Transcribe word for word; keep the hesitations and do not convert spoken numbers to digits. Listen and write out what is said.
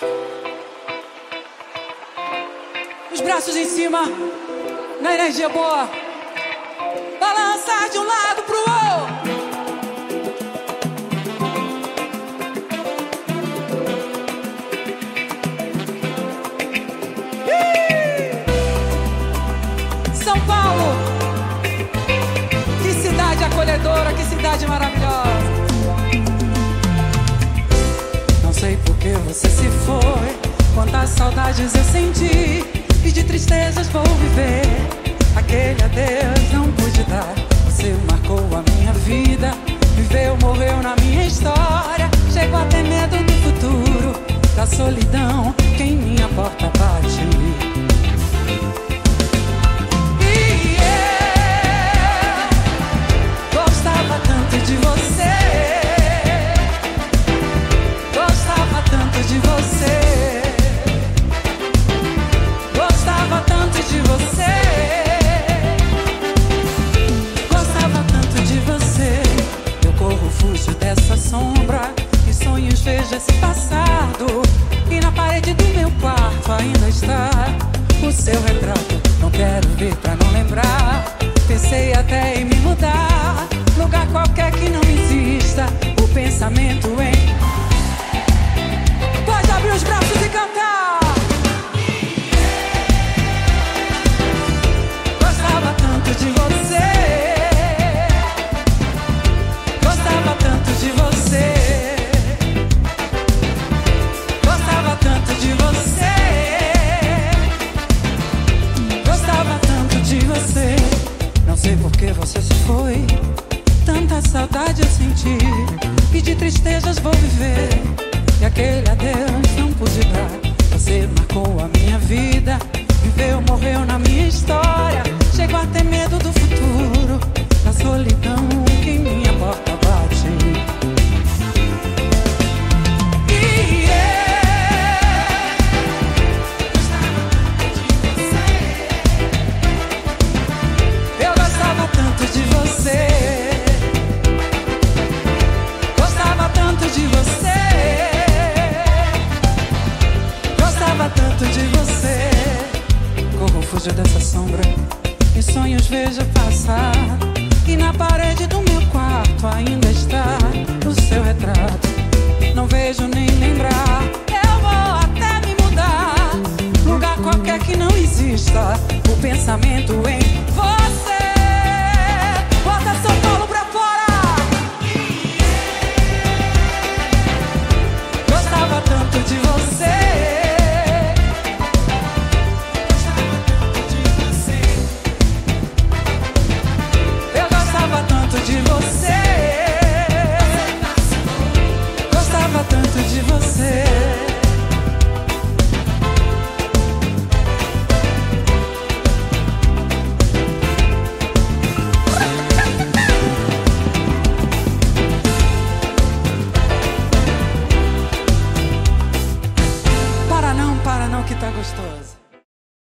Os braços em cima, na energia boa. Balançar de um lado pro outro. São Paulo, que cidade acolhedora, que cidade maravilhosa. Não sei por que você se foi, quantas saudades eu senti, e de tristezas vou viver. Aquele adeus não pude dar, você marcou a minha vida, viveu, morreu na minha história. Chego a ter medo do futuro, da solidão que em minha porta bate. De você, gostava tanto de você, gostava tanto de você, gostava tanto de você. Eu corro, fujo dessa sombra e sonhos vejo esse passado. E na parede do meu quarto ainda está o seu retrato. Não quero ver pra não lembrar, pensei até em me mudar, lugar qualquer que não exista o pensamento em. Pode abrir os braços e cantar. Gostava tanto de você, gostava tanto de você, gostava tanto de você, gostava tanto de você. Não sei por que você se foi, tanta saudade eu senti, e de tristezas vou viver. E aquele adeus não pude dar, você marcou a minha vida, viveu, morreu na minha história. Chego a ter medo do futuro, da solidão que em minha porta bate. E eu gostava tanto de você, gostava tanto de você, gostava tanto de você. Corro, fujo dessa sombra e sonhos vejo passar. E na parede do meu quarto ainda está o seu retrato. Não vejo nem lembro